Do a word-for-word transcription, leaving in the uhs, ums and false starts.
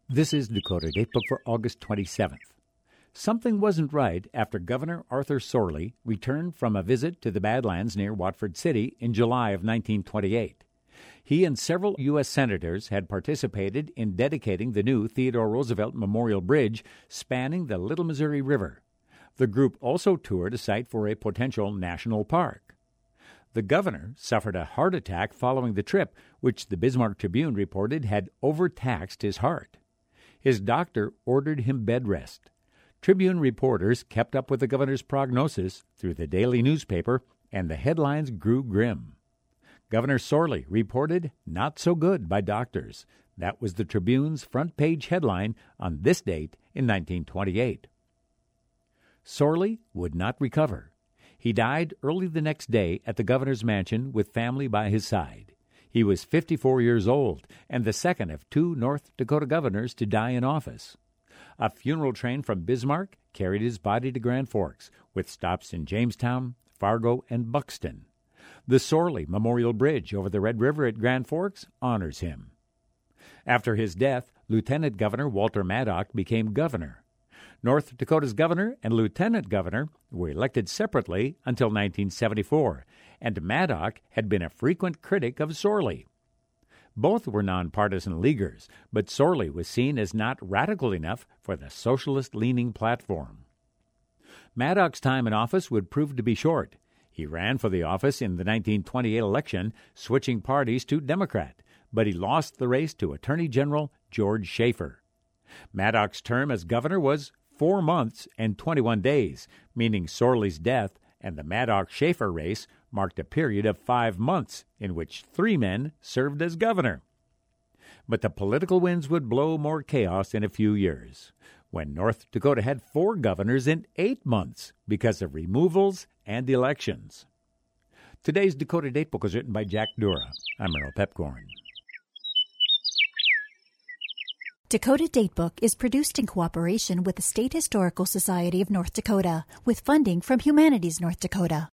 This is Dakota Datebook for August twenty-seventh. Something wasn't right after Governor Arthur Sorley returned from a visit to the Badlands near Watford City in July of nineteen twenty-eight. He and several U S senators had participated in dedicating the new Theodore Roosevelt Memorial Bridge spanning the Little Missouri River. The group also toured a site for a potential national park. The governor suffered a heart attack following the trip, which the Bismarck Tribune reported had overtaxed his heart. His doctor ordered him bed rest. Tribune reporters kept up with the governor's prognosis through the daily newspaper, and the headlines grew grim. Governor Sorley reported not so good by doctors. That was the Tribune's front-page headline on this date in nineteen twenty-eight. Sorley would not recover. He died early the next day at the governor's mansion with family by his side. He was fifty-four years old and the second of two North Dakota governors to die in office. A funeral train from Bismarck carried his body to Grand Forks, with stops in Jamestown, Fargo, and Buxton. The Sorley Memorial Bridge over the Red River at Grand Forks honors him. After his death, Lieutenant Governor Walter Maddock became governor. North Dakota's governor and lieutenant governor were elected separately until nineteen seventy-four, and Maddock had been a frequent critic of Sorley. Both were nonpartisan leaguers, but Sorley was seen as not radical enough for the socialist-leaning platform. Maddock's time in office would prove to be short. He ran for the office in the nineteen twenty-eight election, switching parties to Democrat, but he lost the race to Attorney General George Schaefer. Maddock's term as governor was four months and twenty-one days, meaning Sorley's death and the Maddock-Schaefer race marked a period of five months in which three men served as governor. But the political winds would blow more chaos in a few years, when North Dakota had four governors in eight months because of removals and elections. Today's Dakota Datebook was written by Jack Dura. I'm Earl Pepcorn. Dakota Datebook is produced in cooperation with the State Historical Society of North Dakota, with funding from Humanities North Dakota.